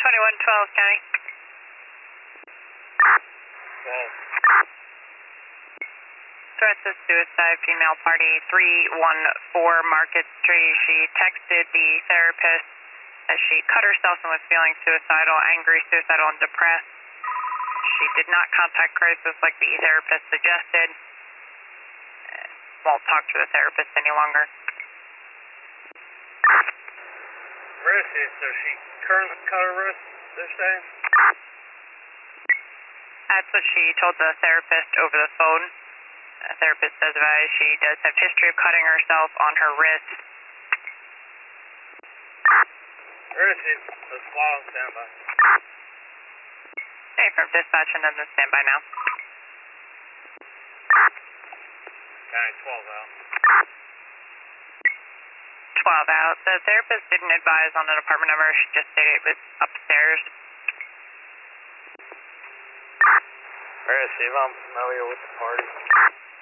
2112, County. Okay. Threats of suicide, female party, 314 Market Street. She texted the therapist as she cut herself and was feeling suicidal, angry, suicidal, and depressed. She did not contact crisis like the therapist suggested. Won't talk to the therapist any longer. Wrist, so she currently cut her wrist, they're saying? That's what she told the therapist over the phone. The therapist says she does have history of cutting herself on her wrist. Wrist, let's fly on standby. Okay, from dispatch and then the standby now. County 12 out. 12 out. The therapist didn't advise on an apartment number. She just stated it was upstairs. Wrist, see if I'm familiar with the party.